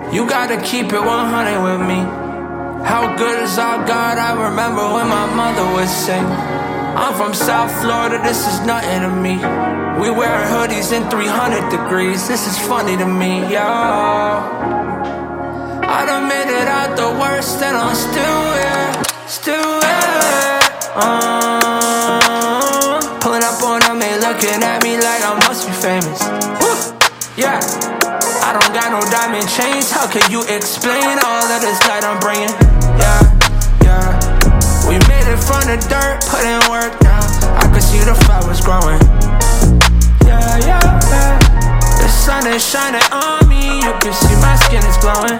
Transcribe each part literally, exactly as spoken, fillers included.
You gotta keep it one hundred with me. How good is our God? I remember when my mother would sing. I'm from South Florida, this is nothing to me. We wearing hoodies in three hundred degrees. This is funny to me, yo. I done made it out the worst and I'm still here, still here. uh, Pulling up on them, they looking at me like I must be famous. Woo. Yeah, I don't got no diamond chains. How can you explain all of this light I'm bringing? Yeah, yeah. We made it from the dirt, put in work now. I could see the flowers growing. Yeah, yeah, yeah. The sun is shining on me. You can see my skin is glowing.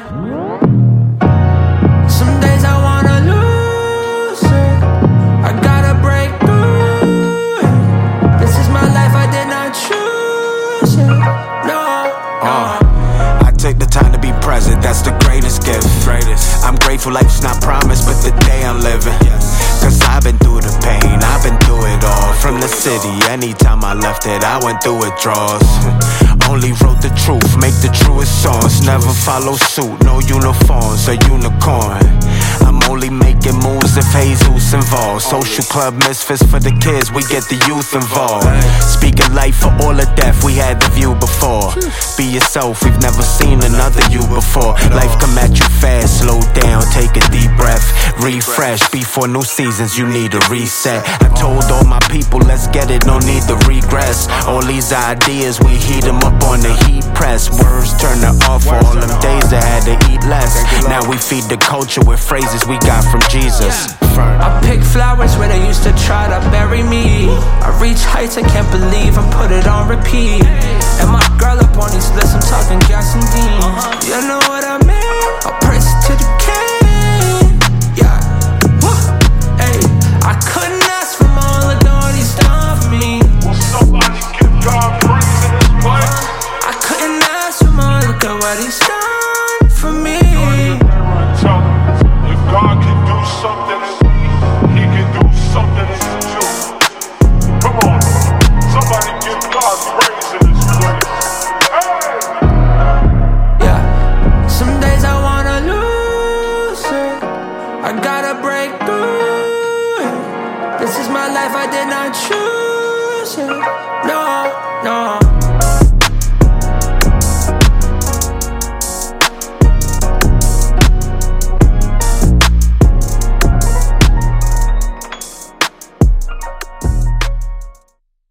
Some days I wanna lose it. I gotta break through it. This is my life, I did not choose it. No, no. uh, I take the time to be present, that's the greatest gift. Greatest. I'm grateful life's not promised, but the day I'm living. Cause I've been through the pain, I've been through it all. From the city, anytime I left it, I went through withdrawals. Only wrote the truth, make the truest songs. Never follow suit, no uniforms, a unicorn. I'm only making moves if Jesus involved. Social club misfits for the kids, we get the youth involved. Speaking life for all of death, we had the view before. Be yourself, we've never seen another you before. Life come at you fast, slow down, take a deep breath. Refresh, before new seasons, you need a reset. I told all my people, let's get it, no need to regress. All these ideas, we heat them up on the heat press. Words turn to off for all them days I had to eat less. Now we feed the culture with phrases we got from Jesus. I pick flowers where they used to try to bury me. I reach heights I can't believe and put it on repeat. And my girl up on these lists, I'm talking gas and dean. You know what I mean? I praise it to the king. Yeah, woo. Hey, I couldn't ask for more, look at all he's done for me. Will somebody give God praise in this place? I couldn't ask for more, look at what he's done for me. Tell him, if God can do something in me, he can do something in you too. Come on, somebody give God praise in this place. Hey! Yeah, some days I wanna lose it. I gotta break through it. This is my life, I did not choose it.